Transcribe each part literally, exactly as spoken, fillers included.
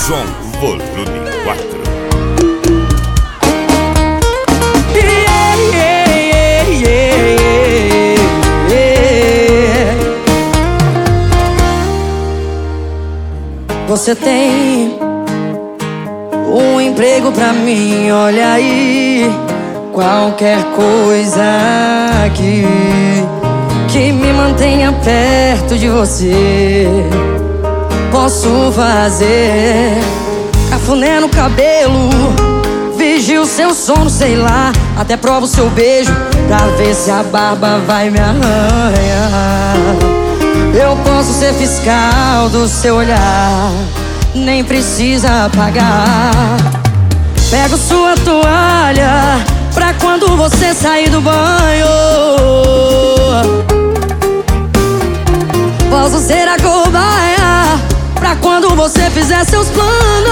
som volume quatro. Yeah, yeah, yeah, yeah. Você tem um emprego pra mim, olha aí. Qualquer coisa aqui que me mantenha perto de você, posso fazer. Cafuné no cabelo, vigio seu sono, sei lá. Até provo seu beijo pra ver se a barba vai me arranhar. Eu posso ser fiscal do seu olhar, nem precisa pagar. Pego sua toalha pra quando você sair do banho. Posso ser a cobaia pra quando você fizer seus planos.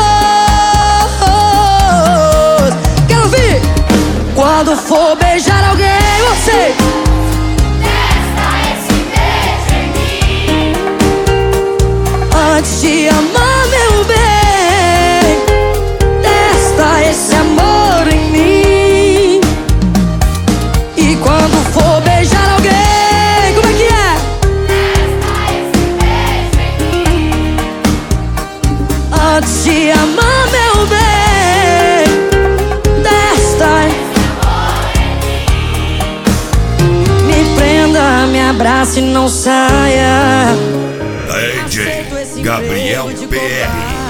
Quero ouvir! Quando for beijar alguém, você testa esse beijo em mim. Antes de amar, meu bem, testa esse amor em mim. E quando for beijar alguém, como é que é? Testa esse beijo em mim. Antes de amar, meu bem, testa Esse amor em mim. Me prenda, me abrace e não saia. D J Gabriel P R.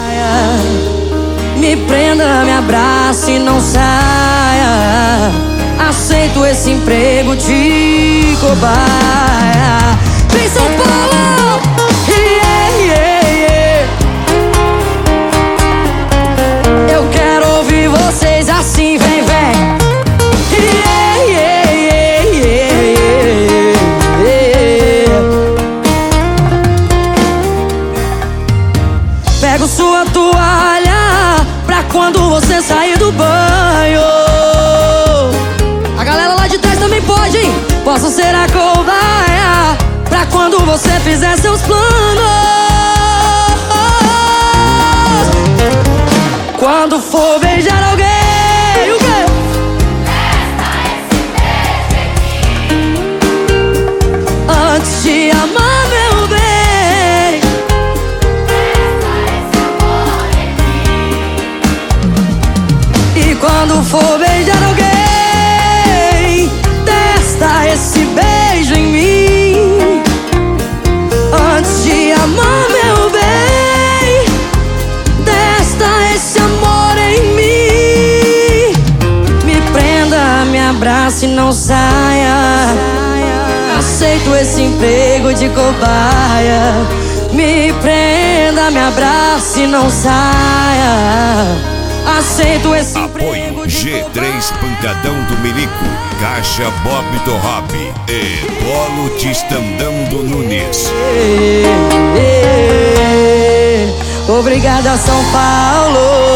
Me prenda, me abrace e não saia. Aceito esse emprego de cobaia. Vem São Paulo! Yeah, yeah, yeah. Eu quero ouvir vocês assim, vem, vem. Yeah, yeah, yeah, yeah, yeah. Pego sua toalha pra quando você sair do banho. A galera lá de trás também pode, hein? Posso ser a cobaia pra quando você fizer seus planos. Quando for beijar alguém, o quê? Testa esse beijo em mim. Antes de amar, meu bem, Testa esse amor em mim. e quando for beijar alguém, testa esse beijo em mim. Antes de amar, meu bem, testa esse amor em mim. Me prenda, me abrace e não saia. Aceito esse emprego de cobaia. Me prenda, me abrace e não saia. Aceito esse emprego Apoio de G três Pancadão do Milico, Caixa Bob do Hobby e Polo Tistandão do Nunes. Obrigada, São Paulo.